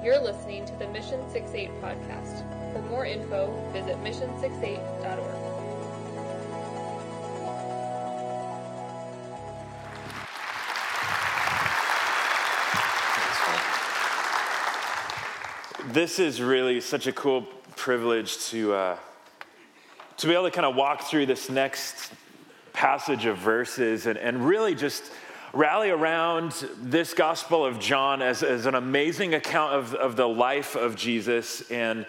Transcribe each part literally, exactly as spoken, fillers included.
You're listening to the Mission sixty-eight podcast. For more info, visit mission sixty-eight dot org. This is really such a cool privilege to uh, to be able to kind of walk through this next passage of verses and, and really just rally around this Gospel of John as, as an amazing account of, of the life of Jesus. And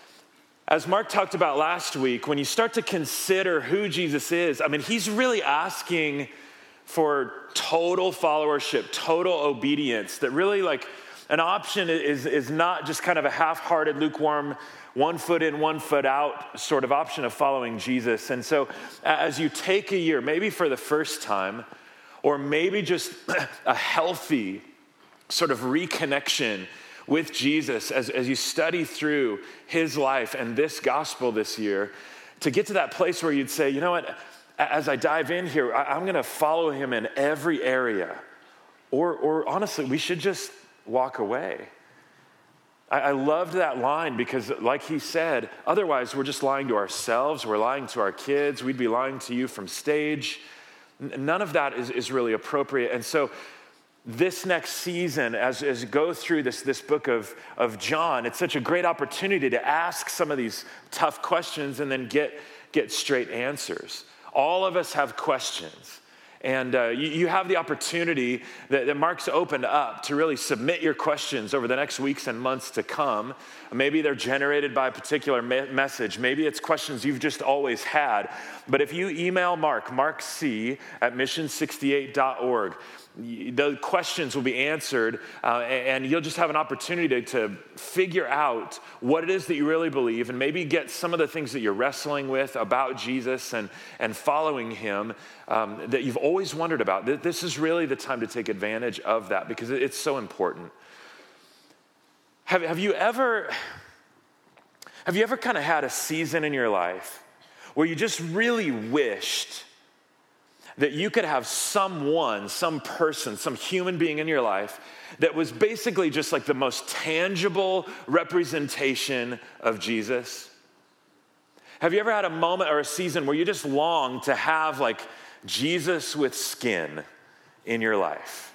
as Mark talked about last week, when you start to consider who Jesus is, I mean, he's really asking for total followership, total obedience, that really like an option is, is not just kind of a half-hearted, lukewarm, one foot in, one foot out sort of option of following Jesus. And so as you take a year, maybe for the first time, or maybe just a healthy sort of reconnection with Jesus as, as you study through his life and this gospel this year, to get to that place where you'd say, you know what, as I dive in here, I, I'm gonna follow him in every area. Or, or honestly, we should just walk away. I, I loved that line because like he said, otherwise we're just lying to ourselves, we're lying to our kids, we'd be lying to you from stage. None of that is, is really appropriate. And so this next season, as, as you go through this, this book of, of John, it's such a great opportunity to ask some of these tough questions and then get, get straight answers. All of us have questions. And uh, you, you have the opportunity that, that Mark's opened up to really submit your questions over the next weeks and months to come. Maybe they're generated by a particular me- message. Maybe it's questions you've just always had. But if you email Mark, Mark C at mission sixty-eight dot org, the questions will be answered, uh, and you'll just have an opportunity to, to figure out what it is that you really believe and maybe get some of the things that you're wrestling with about Jesus and, and following him um, that you've always wondered about. This is really the time to take advantage of that because it's so important. Have, have you ever, have you ever kind of had a season in your life where you just really wished that you could have someone, some person, some human being in your life that was basically just like the most tangible representation of Jesus? Have you ever had a moment or a season where you just long to have like Jesus with skin in your life?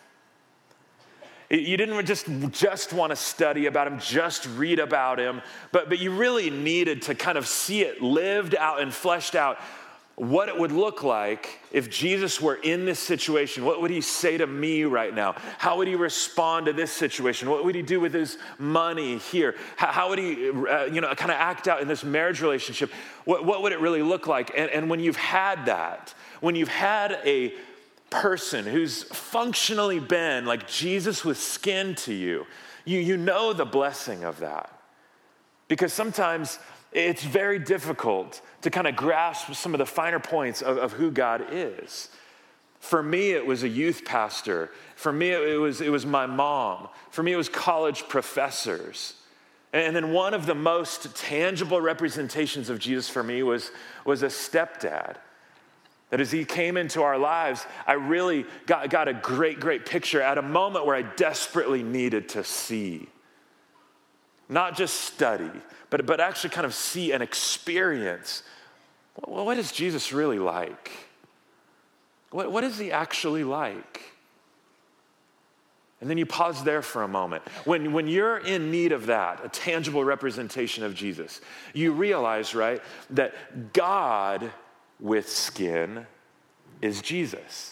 You didn't just, just want to study about him, just read about him, but, but you really needed to kind of see it lived out and fleshed out, what it would look like if Jesus were in this situation. What would he say to me right now? How would he respond to this situation? What would he do with his money here? How, how would he, uh, you know, kind of act out in this marriage relationship? What, what would it really look like? And, and when you've had that, when you've had a person who's functionally been like Jesus with skin to you, you, you know the blessing of that. Because sometimes it's very difficult to kind of grasp some of the finer points of, of who God is. For me, it was a youth pastor. For me, it was, it was my mom. For me, it was college professors. And then one of the most tangible representations of Jesus for me was, was a stepdad. That as he came into our lives, I really got, got a great, great picture at a moment where I desperately needed to see. Not just study, but, but actually kind of see and experience, well, what is Jesus really like? What, what is he actually like? And then you pause there for a moment. When, when you're in need of that, a tangible representation of Jesus, you realize, right, that God with skin is Jesus.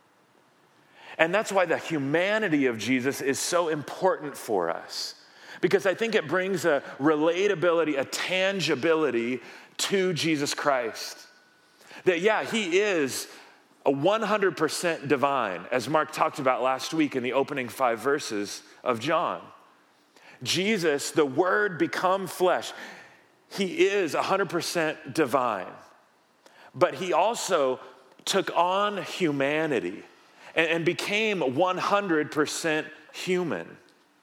And that's why the humanity of Jesus is so important for us. Because I think it brings a relatability, a tangibility to Jesus Christ. That, yeah, he is a one hundred percent divine, as Mark talked about last week in the opening five verses of John. Jesus, the Word become flesh, he is one hundred percent divine. But he also took on humanity and, and became one hundred percent human.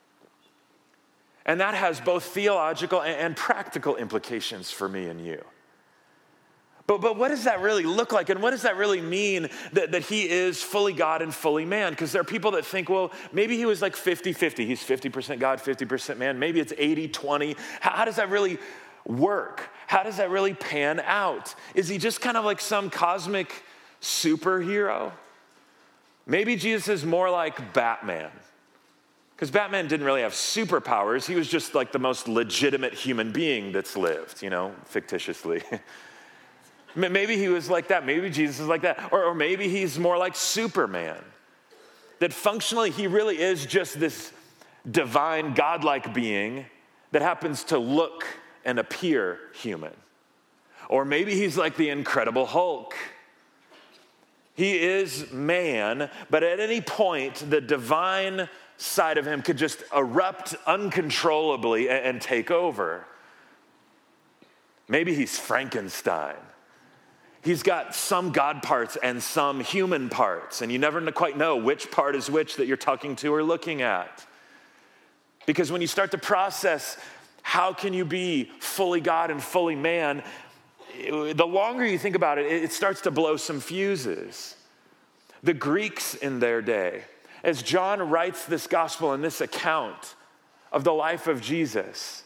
And that has both theological and, and practical implications for me and you. But, but what does that really look like? And what does that really mean that, that he is fully God and fully man? Because there are people that think, well, maybe he was like fifty-fifty. He's fifty percent God, fifty percent man. Maybe it's eighty twenty. How, how does that really work? How does that really pan out? Is he just kind of like some cosmic superhero? Maybe Jesus is more like Batman. Because Batman didn't really have superpowers. He was just like the most legitimate human being that's lived, you know, fictitiously. Maybe he was like that. Maybe Jesus is like that. Or, or maybe he's more like Superman. That functionally he really is just this divine, godlike being that happens to look and appear human. Or maybe he's like the Incredible Hulk. He is man, but at any point, the divine side of him could just erupt uncontrollably and, and take over. Maybe he's Frankenstein. He's got some God parts and some human parts, and you never quite know which part is which that you're talking to or looking at. Because when you start to process how can you be fully God and fully man, it, the longer you think about it, it starts to blow some fuses. The Greeks in their day, as John writes this gospel and this account of the life of Jesus,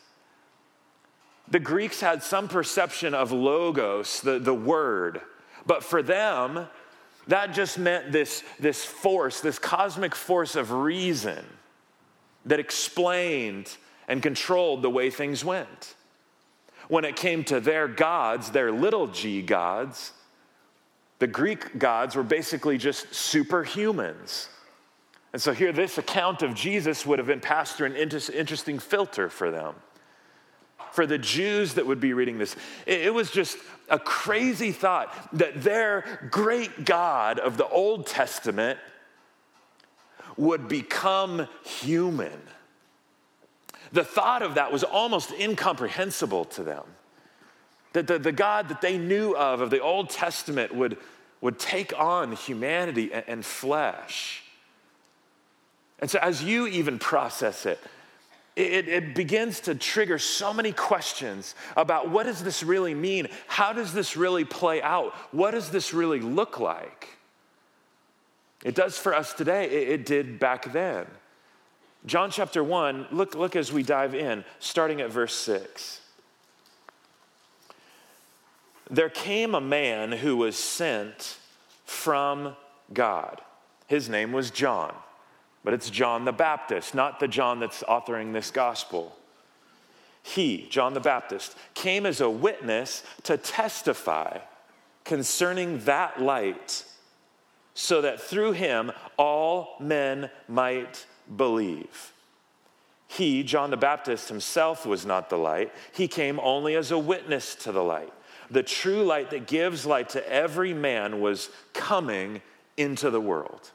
the Greeks had some perception of logos, the, the word. But for them, that just meant this, this force, this cosmic force of reason that explained and controlled the way things went. When it came to their gods, their little g gods, the Greek gods were basically just superhumans. And so here, this account of Jesus would have been passed through an inter- interesting filter for them. For the Jews that would be reading this, it was just a crazy thought that their great God of the Old Testament would become human. The thought of that was almost incomprehensible to them. That the, the God that they knew of, of the Old Testament, would, would take on humanity and, and flesh. And so as you even process it, It, it begins to trigger so many questions about what does this really mean? How does this really play out? What does this really look like? It does for us today. It, it did back then. John chapter one, look, look as we dive in, starting at verse six. There came a man who was sent from God. His name was John. But it's John the Baptist, not the John that's authoring this gospel. He, John the Baptist, came as a witness to testify concerning that light, so that through him all men might believe. He, John the Baptist himself, was not the light. He came only as a witness to the light. The true light that gives light to every man was coming into the world.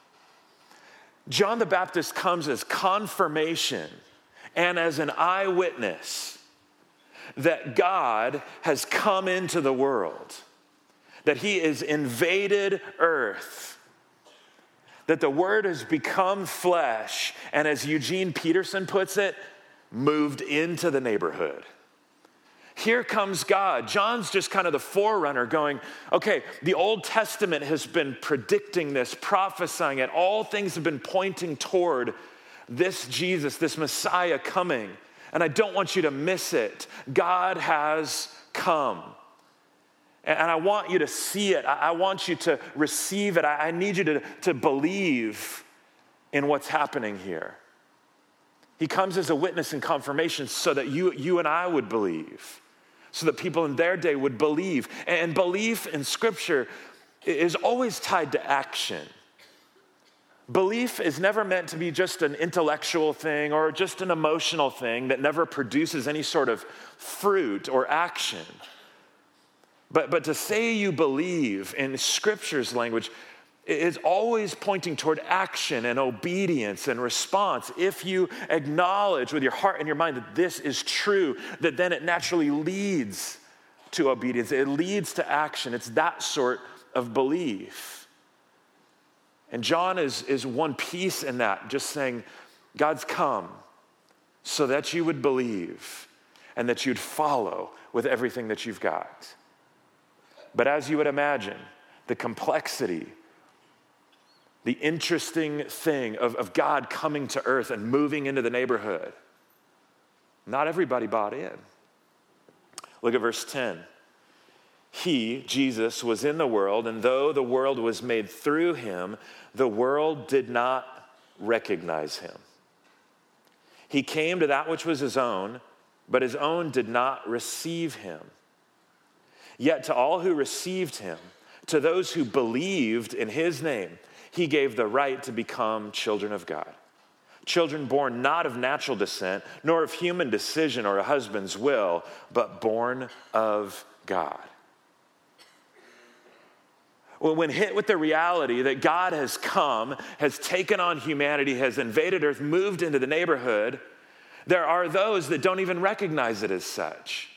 John the Baptist comes as confirmation and as an eyewitness that God has come into the world, that he has invaded earth, that the word has become flesh, and as Eugene Peterson puts it, moved into the neighborhood. Here comes God. John's just kind of the forerunner going, okay, the Old Testament has been predicting this, prophesying it. All things have been pointing toward this Jesus, this Messiah coming. And I don't want you to miss it. God has come. And I want you to see it. I want you to receive it. I need you to, to believe in what's happening here. He comes as a witness and confirmation so that you, you and I would believe. So that people in their day would believe. And belief in Scripture is always tied to action. Belief is never meant to be just an intellectual thing or just an emotional thing that never produces any sort of fruit or action. But, but to say you believe in Scripture's language is always pointing toward action and obedience and response. If you acknowledge with your heart and your mind that this is true, that then it naturally leads to obedience. It leads to action. It's that sort of belief. And John is, is one piece in that, just saying, God's come so that you would believe and that you'd follow with everything that you've got. But as you would imagine, the complexity, the interesting thing of, of God coming to earth and moving into the neighborhood, not everybody bought in. Look at verse ten. He, Jesus, was in the world, and though the world was made through him, the world did not recognize him. He came to that which was his own, but his own did not receive him. Yet to all who received him, to those who believed in his name, he gave the right to become children of God. Children born not of natural descent, nor of human decision or a husband's will, but born of God. When hit with the reality that God has come, has taken on humanity, has invaded earth, moved into the neighborhood, there are those that don't even recognize it as such.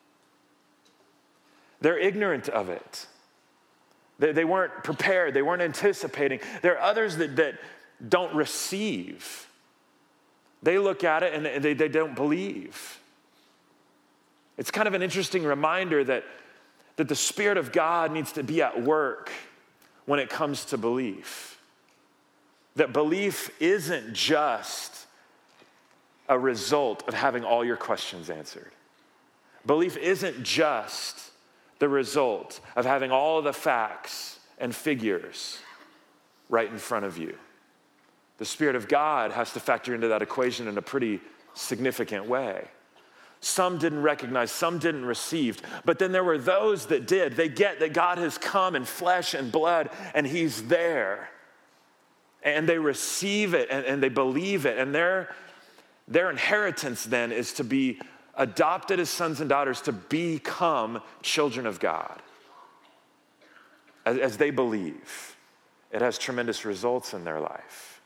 They're ignorant of it. They, they weren't prepared. They weren't anticipating. There are others that, that don't receive. They look at it and they, they don't believe. It's kind of an interesting reminder that, that the Spirit of God needs to be at work when it comes to belief. That belief isn't just a result of having all your questions answered. Belief isn't just the result of having all the facts and figures right in front of you. The Spirit of God has to factor into that equation in a pretty significant way. Some didn't recognize, some didn't receive, but then there were those that did. They get that God has come in flesh and blood, and he's there. And they receive it, and, and they believe it, and their, their inheritance then is to be adopted as sons and daughters, to become children of God. As, as they believe, it has tremendous results in their life.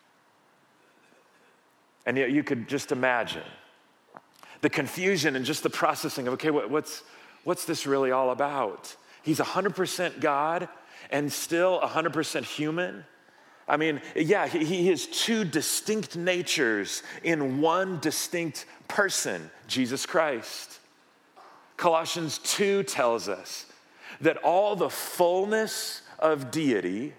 And yet you could just imagine the confusion and just the processing of, okay, what, what's, what's this really all about? He's one hundred percent God and still one hundred percent human. I mean, yeah, he, he has two distinct natures in one distinct person, Jesus Christ. Colossians two tells us that all the fullness of deity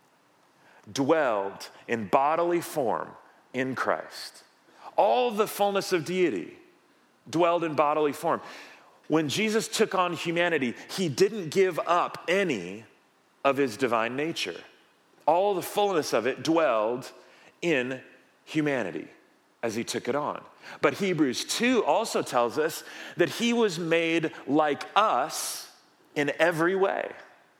dwelled in bodily form in Christ. All the fullness of deity dwelled in bodily form. When Jesus took on humanity, he didn't give up any of his divine nature. All the fullness of it dwelled in humanity as he took it on. But Hebrews two also tells us that he was made like us in every way.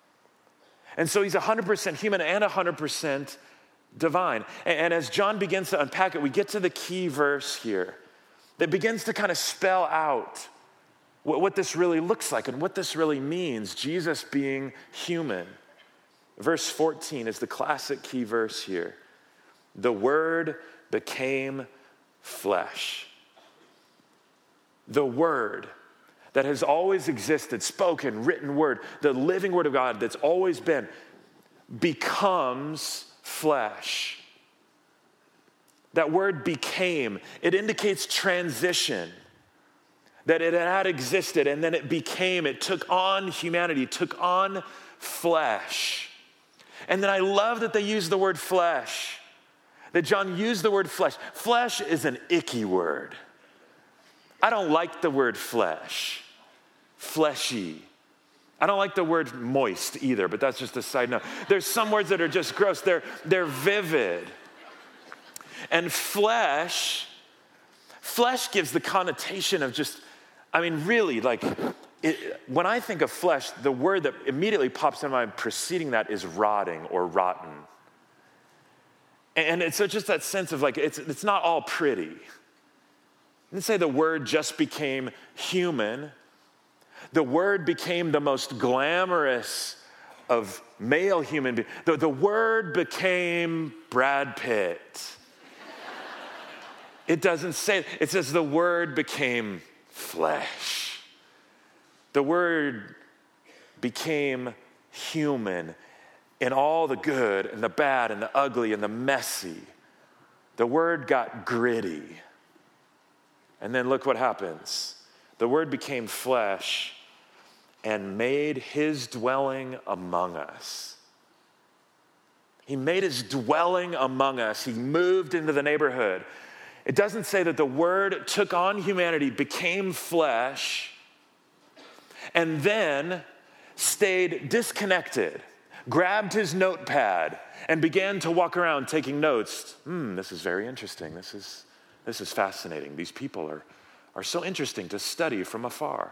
And so he's one hundred percent human and one hundred percent divine. And as John begins to unpack it, we get to the key verse here that begins to kind of spell out what this really looks like and what this really means, Jesus being human. Verse fourteen is the classic key verse here. The Word became flesh. The Word that has always existed, spoken, written word, the living Word of God that's always been, becomes flesh. That word became, it indicates transition. That it had existed and then it became, it took on humanity, took on flesh. And then I love that they use the word flesh, that John used the word flesh. Flesh is an icky word. I don't like the word flesh, fleshy. I don't like the word moist either, but that's just a side note. There's some words that are just gross. They're, they're vivid. And flesh, flesh gives the connotation of just, I mean, really, like, it, when I think of flesh, the word that immediately pops in my mind preceding that is rotting or rotten. And it's just that sense of like, it's, it's not all pretty. Let's say the word just became human. The word became the most glamorous of male human beings. The, the word became Brad Pitt. It doesn't say, it says the word became flesh. The word became human in all the good and the bad and the ugly and the messy. The word got gritty. And then look what happens. The word became flesh and made his dwelling among us. He made his dwelling among us. He moved into the neighborhood. It doesn't say that the Word took on humanity, became flesh, and then stayed disconnected, grabbed his notepad, and began to walk around taking notes. Hmm, this is very interesting. This is, this is fascinating. These people are, are so interesting to study from afar.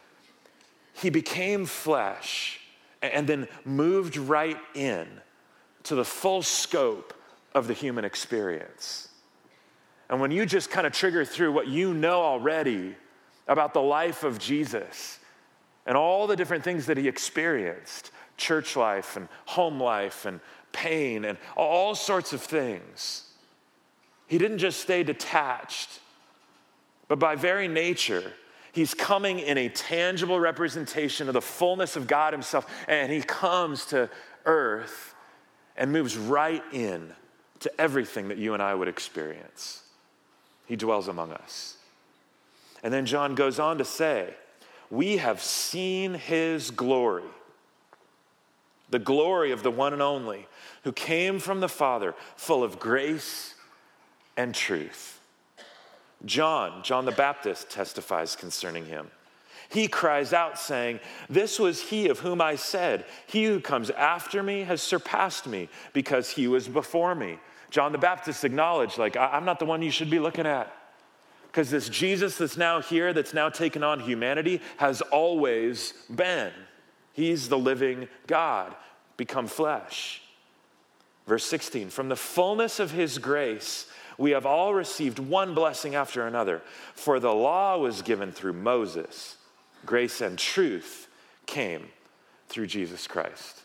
He became flesh and then moved right in to the full scope of the human experience. And when you just kind of trigger through what you know already about the life of Jesus and all the different things that he experienced, church life and home life and pain and all sorts of things, he didn't just stay detached, but by very nature, he's coming in a tangible representation of the fullness of God himself, and he comes to earth and moves right in to everything that you and I would experience. He dwells among us. And then John goes on to say, we have seen his glory, the glory of the one and only, who came from the Father, full of grace and truth. John, John the Baptist testifies concerning him. He cries out saying, this was he of whom I said, he who comes after me has surpassed me because he was before me. John the Baptist acknowledged, like, I'm not the one you should be looking at. Because this Jesus that's now here, that's now taken on humanity, has always been. He's the living God, become flesh. Verse sixteen, from the fullness of his grace, we have all received one blessing after another. For the law was given through Moses. Grace and truth came through Jesus Christ.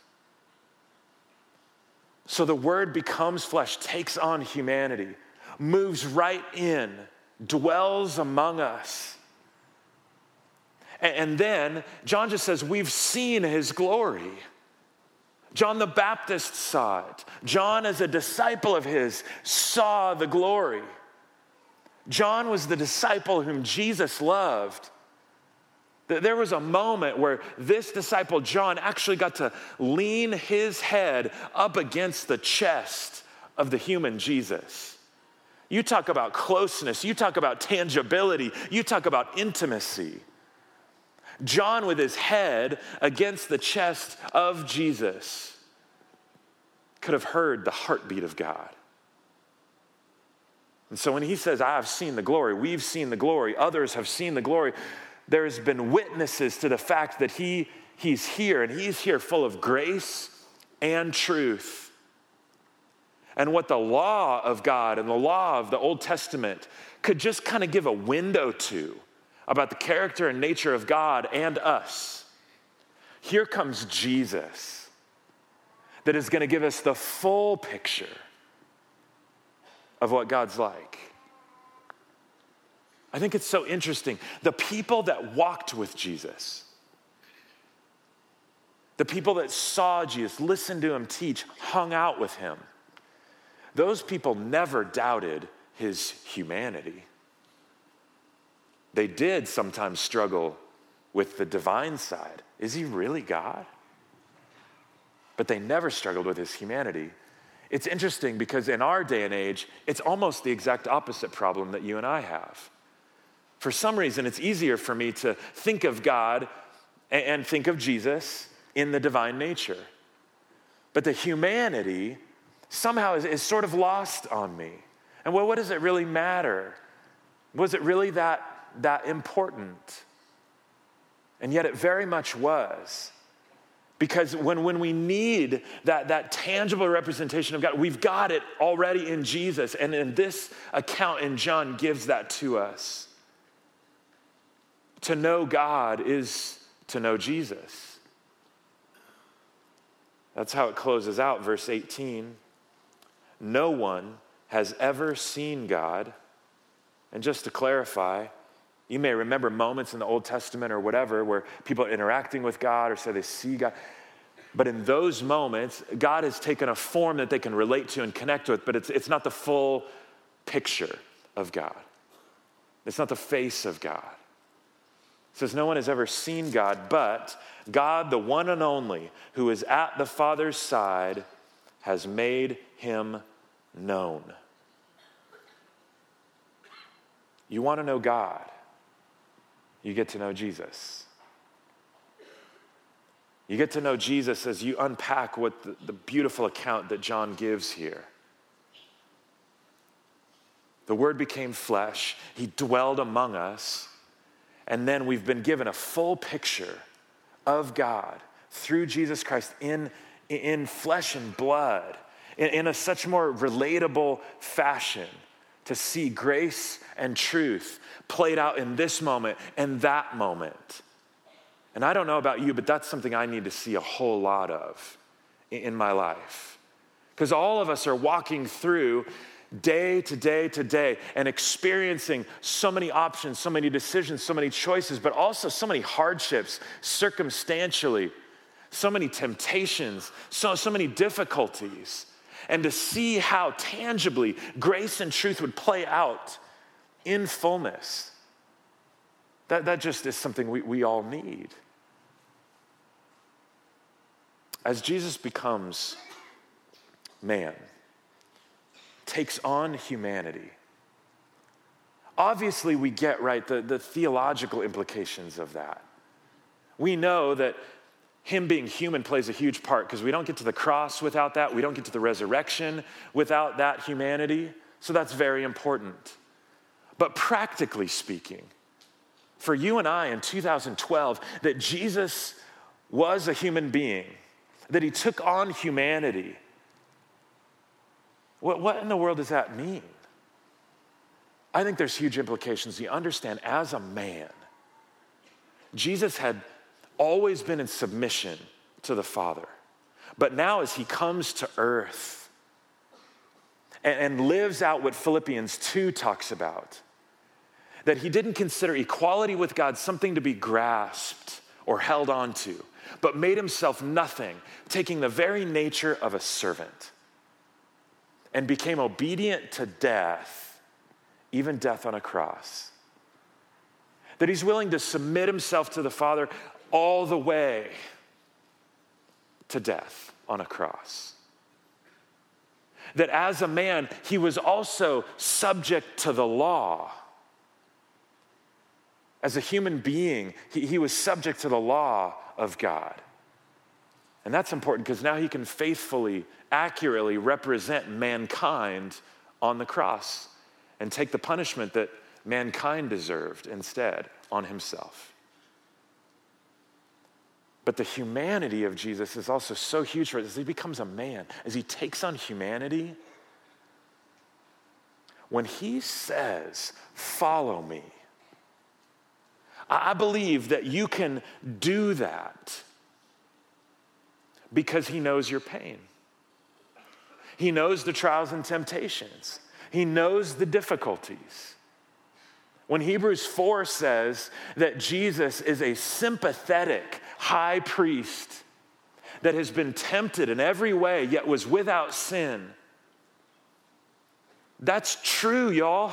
So the Word becomes flesh, takes on humanity, moves right in, dwells among us. And then John just says, we've seen his glory. John the Baptist saw it. John, as a disciple of his, saw the glory. John was the disciple whom Jesus loved. There was a moment where this disciple, John, actually got to lean his head up against the chest of the human Jesus. You talk about closeness, you talk about tangibility, you talk about intimacy. John, with his head against the chest of Jesus, could have heard the heartbeat of God. And so when he says, I have seen the glory, we've seen the glory, others have seen the glory, there's been witnesses to the fact that he, he's here, and he's here full of grace and truth. And what the law of God and the law of the Old Testament could just kind of give a window to about the character and nature of God and us. Here comes Jesus that is going to give us the full picture of what God's like. I think it's so interesting. The people that walked with Jesus, the people that saw Jesus, listened to him teach, hung out with him, those people never doubted his humanity. They did sometimes struggle with the divine side. Is he really God? But they never struggled with his humanity. It's interesting because in our day and age, it's almost the exact opposite problem that you and I have. For some reason, it's easier for me to think of God and think of Jesus in the divine nature. But the humanity somehow is, is sort of lost on me. And well, what does it really matter? Was it really that, that important? And yet it very much was. Because when, when we need that, that tangible representation of God, we've got it already in Jesus. And in this account in John gives that to us. To know God is to know Jesus. That's how it closes out, verse eighteen. No one has ever seen God. And just to clarify, you may remember moments in the Old Testament or whatever where people are interacting with God or say they see God. But in those moments, God has taken a form that they can relate to and connect with, but it's, it's not the full picture of God. It's not the face of God. It says, no one has ever seen God, but God, the one and only, who is at the Father's side, has made him known. You want to know God, you get to know Jesus. You get to know Jesus as you unpack what the, the beautiful account that John gives here. The Word became flesh, he dwelled among us, and then we've been given a full picture of God through Jesus Christ in, in flesh and blood, in, in a such more relatable fashion, to see grace and truth played out in this moment and that moment. And I don't know about you, but that's something I need to see a whole lot of in my life. Because all of us are walking through day to day to day and experiencing so many options, so many decisions, so many choices, but also so many hardships circumstantially, so many temptations, so, so many difficulties. And to see how tangibly grace and truth would play out in fullness, that, that just is something we, we all need. As Jesus becomes man, takes on humanity, obviously we get, right, the, the theological implications of that. We know that him being human plays a huge part because we don't get to the cross without that. We don't get to the resurrection without that humanity. So that's very important. But practically speaking, for you and I in two thousand twelve, that Jesus was a human being, that he took on humanity, what, what in the world does that mean? I think there's huge implications. You understand, as a man, Jesus had always been in submission to the Father. But now as he comes to earth and, and lives out what Philippians two talks about, that he didn't consider equality with God something to be grasped or held on to, but made himself nothing, taking the very nature of a servant, and became obedient to death, even death on a cross. That he's willing to submit himself to the Father all the way to death on a cross. That as a man, he was also subject to the law. As a human being, he, he was subject to the law of God. And that's important because now he can faithfully, accurately represent mankind on the cross and take the punishment that mankind deserved instead on himself. But the humanity of Jesus is also so huge for us as he becomes a man, as he takes on humanity. When he says, "Follow me," I believe that you can do that because he knows your pain. He knows the trials and temptations. He knows the difficulties. When Hebrews four says that Jesus is a sympathetic high priest that has been tempted in every way, yet was without sin, that's true, y'all.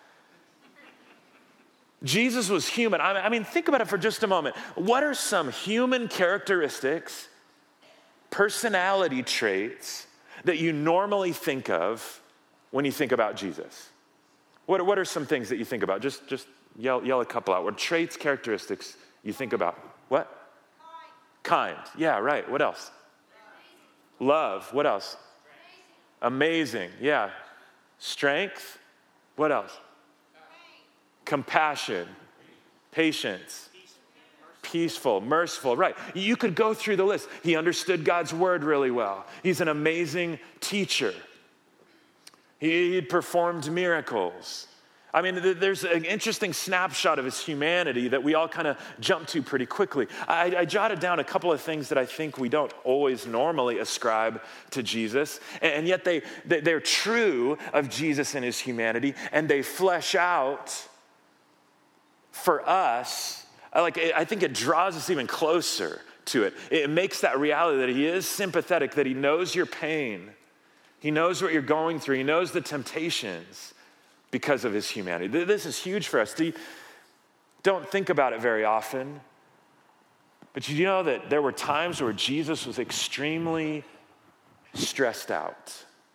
Jesus was human. I mean, think about it for just a moment. What are some human characteristics, personality traits that you normally think of when you think about Jesus? What, what are some things that you think about? Just, just yell, yell a couple out. What traits, characteristics you think about? What? Kind. Kind. Yeah, right. What else? Love. What else? Amazing. Yeah. Strength. What else? Compassion, patience, peaceful, merciful, right. You could go through the list. He understood God's word really well. He's an amazing teacher. He performed miracles. I mean, there's an interesting snapshot of his humanity that we all kind of jump to pretty quickly. I, I jotted down a couple of things that I think we don't always normally ascribe to Jesus, and yet they, they're true of Jesus and his humanity, and they flesh out for us. Like, I think it draws us even closer to it. It makes that reality that he is sympathetic, that he knows your pain. He knows what you're going through. He knows the temptations because of his humanity. This is huge for us. Do you, don't think about it very often, but you know that there were times where Jesus was extremely stressed out.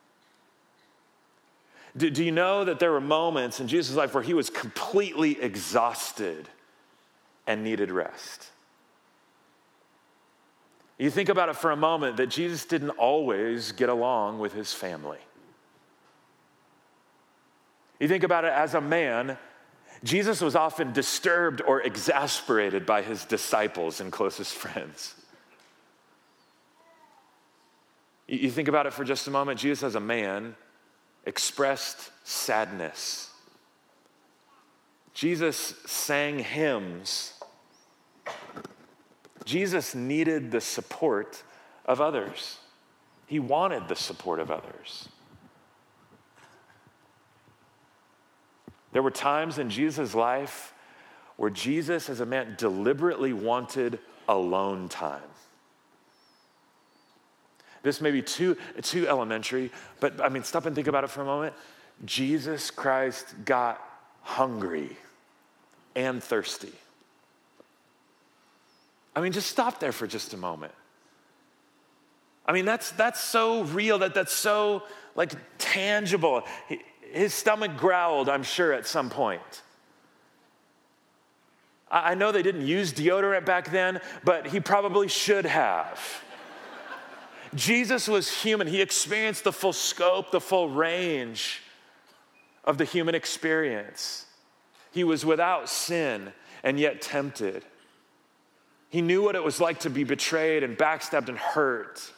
Do, do you know that there were moments in Jesus' life where he was completely exhausted and needed rest? You think about it for a moment that Jesus didn't always get along with his family. You think about it as a man, Jesus was often disturbed or exasperated by his disciples and closest friends. You think about it for just a moment, Jesus as a man expressed sadness. Jesus sang hymns. Jesus needed the support of others. He wanted the support of others. There were times in Jesus' life where Jesus as a man deliberately wanted alone time. This may be too, too elementary, but I mean, stop and think about it for a moment. Jesus Christ got hungry and thirsty. I mean, just stop there for just a moment. I mean, that's that's so real, that that's so like tangible. He, his stomach growled, I'm sure, at some point. I, I know they didn't use deodorant back then, but he probably should have. Jesus was human. He experienced the full scope, the full range of the human experience. He was without sin and yet tempted. He knew what it was like to be betrayed and backstabbed and hurt.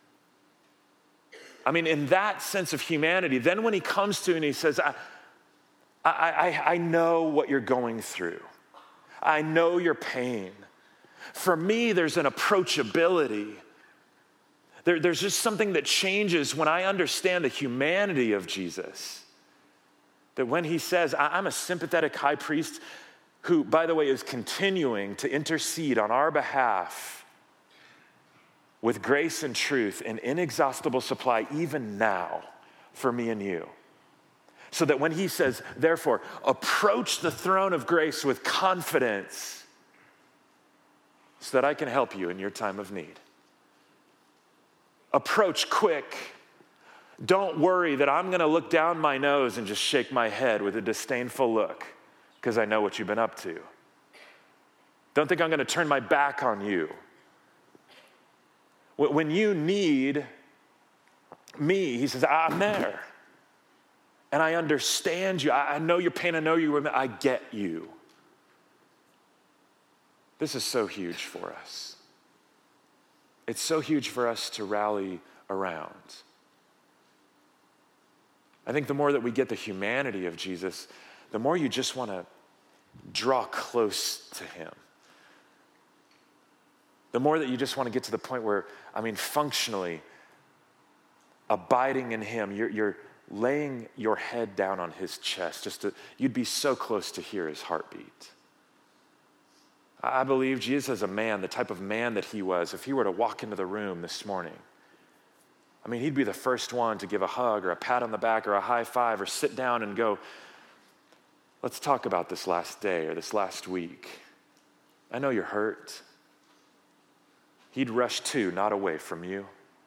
I mean, in that sense of humanity, then when he comes to and he says, I, I, I, I know what you're going through. I know your pain. For me, there's an approachability. There, there's just something that changes when I understand the humanity of Jesus. That when he says, I'm a sympathetic high priest who, by the way, is continuing to intercede on our behalf with grace and truth and inexhaustible supply even now for me and you. So that when he says, therefore, approach the throne of grace with confidence so that I can help you in your time of need. Approach quick. Don't worry that I'm going to look down my nose and just shake my head with a disdainful look because I know what you've been up to. Don't think I'm going to turn my back on you. When you need me, he says, I'm there. And I understand you. I know your pain. I know you. I get you. This is so huge for us. It's so huge for us to rally around. I think the more that we get the humanity of Jesus, the more you just want to draw close to him. The more that you just want to get to the point where, I mean, functionally, abiding in him, you're, you're laying your head down on his chest, just to, you'd be so close to hear his heartbeat. I believe Jesus as a man, the type of man that he was, if he were to walk into the room this morning, I mean, he'd be the first one to give a hug or a pat on the back or a high five or sit down and go, let's talk about this last day or this last week. I know you're hurt. He'd rush to, not away from you.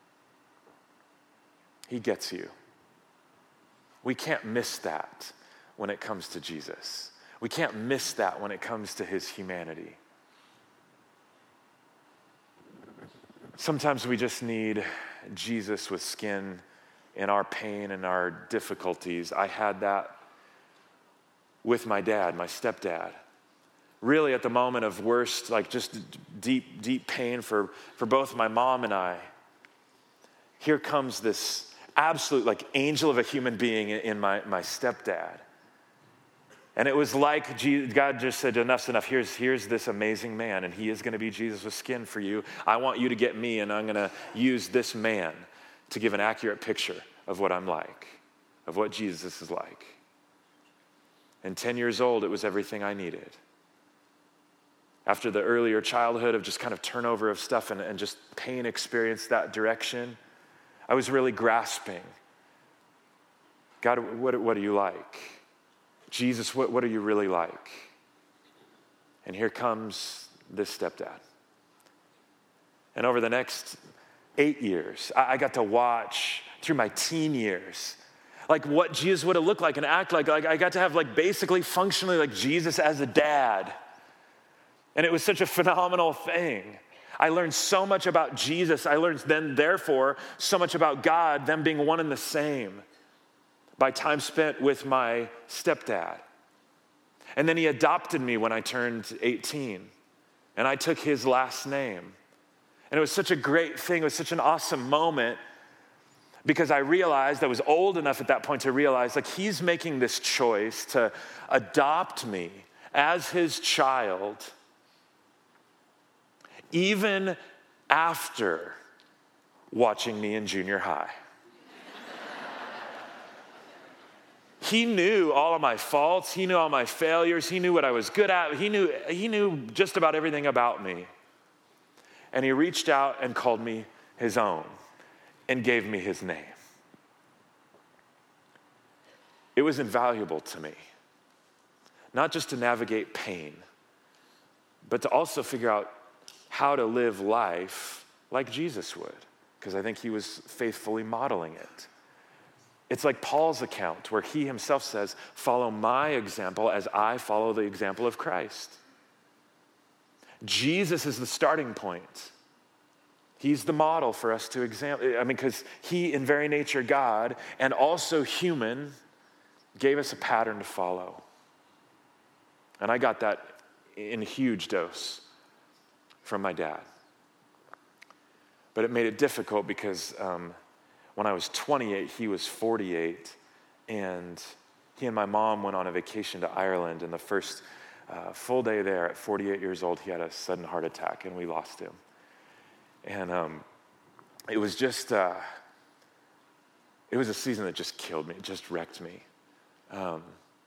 He gets you. We can't miss that when it comes to Jesus. We can't miss that when it comes to his humanity. Sometimes we just need Jesus with skin in our pain and our difficulties. I had that with my dad, my stepdad. Really at the moment of worst, like just deep, deep pain for, for both my mom and I. Here comes this absolute like angel of a human being in my, my stepdad. And it was like Jesus, God just said, enough's enough. Here's, here's this amazing man, and he is going to be Jesus with skin for you. I want you to get me, and I'm going to use this man to give an accurate picture of what I'm like, of what Jesus is like. And ten years old, it was everything I needed. After the earlier childhood of just kind of turnover of stuff and, and just pain experience that direction, I was really grasping. God, what, what are you like? Jesus, what, what are you really like? And here comes this stepdad. And over the next eight years, I got to watch through my teen years, like what Jesus would have looked like and act like. Like I got to have like basically functionally like Jesus as a dad. And it was such a phenomenal thing. I learned so much about Jesus. I learned then, therefore, so much about God, them being one and the same, by time spent with my stepdad. And then he adopted me when I turned eighteen, and I took his last name. And it was such a great thing. It was such an awesome moment because I realized, I was old enough at that point to realize, like, he's making this choice to adopt me as his child, even after watching me in junior high. He knew all of my faults. He knew all my failures. He knew what I was good at. He knew, he knew just about everything about me. And he reached out and called me his own and gave me his name. It was invaluable to me, not just to navigate pain, but to also figure out how to live life like Jesus would, because I think he was faithfully modeling it. It's like Paul's account where he himself says, follow my example as I follow the example of Christ. Jesus is the starting point. He's the model for us to examine. I mean, because he, in very nature God, and also human, gave us a pattern to follow. And I got that in a huge dose from my dad. But it made it difficult because um, when I was twenty-eight, he was forty-eight, and he and my mom went on a vacation to Ireland, and the first uh, full day there at forty-eight years old, he had a sudden heart attack, and we lost him. And um, it was just, uh, it was a season that just killed me, it just wrecked me. Um,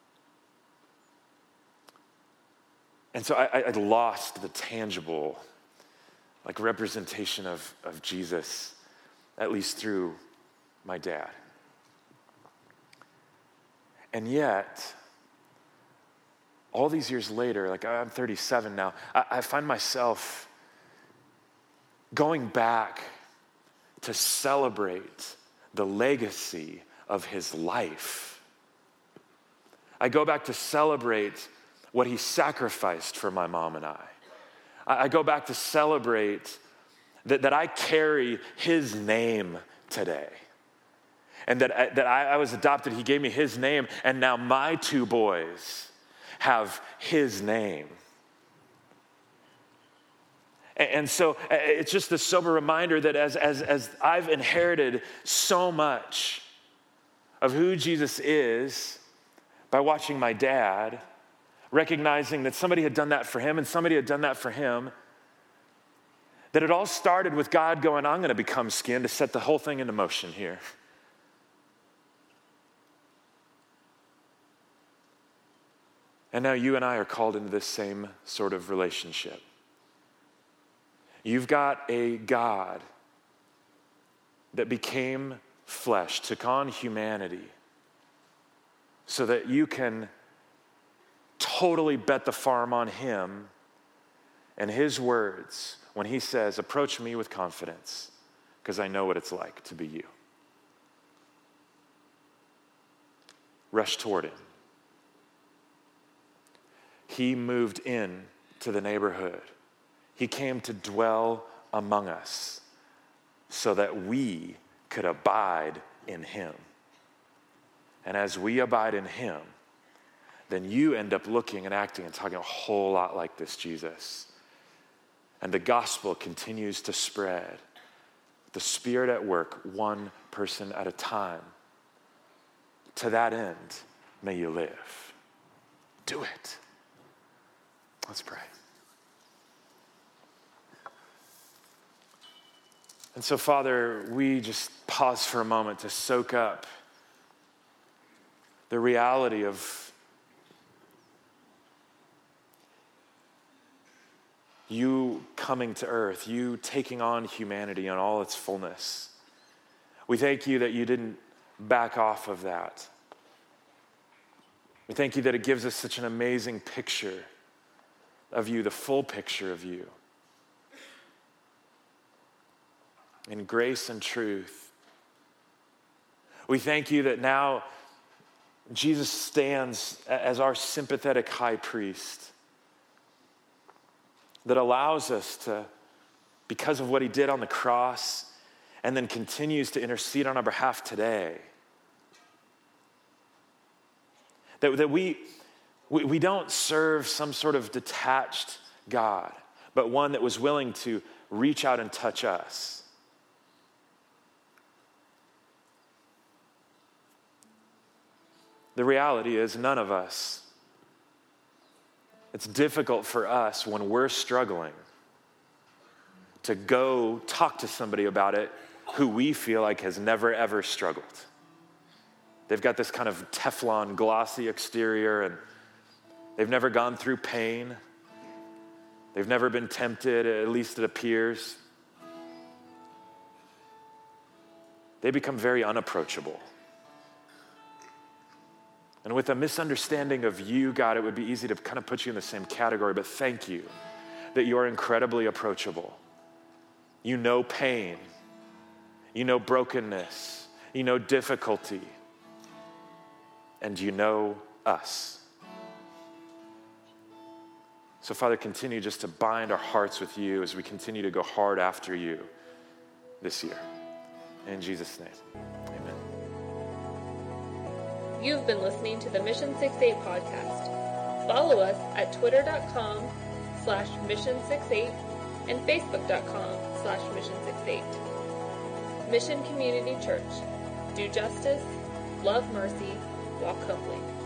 and so I, I lost the tangible, like, representation of, of Jesus, at least through my dad. And yet, all these years later, like I'm thirty-seven now, I, I find myself going back to celebrate the legacy of his life. I go back to celebrate what he sacrificed for my mom and I. I go back to celebrate that, that I carry his name today. And that, I, that I, I was adopted, he gave me his name, and now my two boys have his name. And, and so it's just a sober reminder that as, as, as I've inherited so much of who Jesus is by watching my dad, recognizing that somebody had done that for him and somebody had done that for him, that it all started with God going, I'm going to become skin to set the whole thing into motion here. And now you and I are called into this same sort of relationship. You've got a God that became flesh, took on humanity, so that you can totally bet the farm on him and his words when he says, approach me with confidence, because I know what it's like to be you. Rush toward him. He moved in to the neighborhood. He came to dwell among us so that we could abide in him. And as we abide in him, then you end up looking and acting and talking a whole lot like this Jesus. And the gospel continues to spread. The Spirit at work, one person at a time. To that end, may you live. Do it. Let's pray. And so, Father, we just pause for a moment to soak up the reality of you coming to earth, you taking on humanity in all its fullness. We thank you that you didn't back off of that. We thank you that it gives us such an amazing picture of you, the full picture of you. In grace and truth. We thank you that now Jesus stands as our sympathetic high priest that allows us to, because of what he did on the cross, and then continues to intercede on our behalf today, that, that we, we, we don't serve some sort of detached God, but one that was willing to reach out and touch us. The reality is none of us, it's difficult for us when we're struggling to go talk to somebody about it who we feel like has never ever struggled. They've got this kind of Teflon glossy exterior and they've never gone through pain. They've never been tempted, at least it appears. They become very unapproachable. And with a misunderstanding of you, God, it would be easy to kind of put you in the same category, but thank you that you're incredibly approachable. You know pain. You know brokenness. You know difficulty. And you know us. So, Father, continue just to bind our hearts with you as we continue to go hard after you this year. In Jesus' name, amen. You've been listening to the Mission sixty-eight podcast. Follow us at twitter.com slash mission68 and facebook.com slash mission68. Mission Community Church. Do justice, love mercy, walk humbly.